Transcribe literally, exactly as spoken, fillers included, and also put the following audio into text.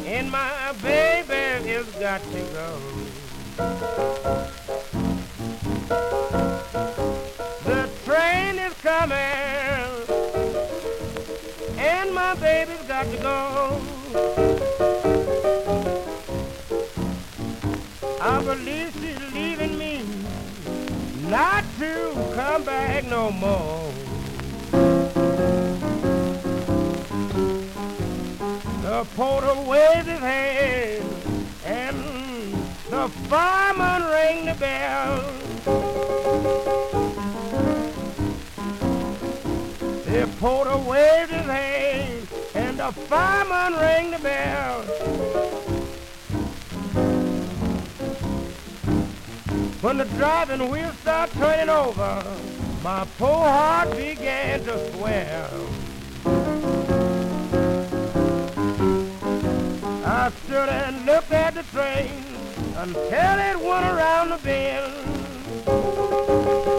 and my baby has got to go. The train is coming, and my baby's got to go. I believe she's leaving me, not to come back no more. The porter waved his hand, and the fireman rang the bell. The porter waved his hand, and the fireman rang the bell. When the driving wheels start turning over, my poor heart began to swell. I stood and looked at the train until it went around the bend.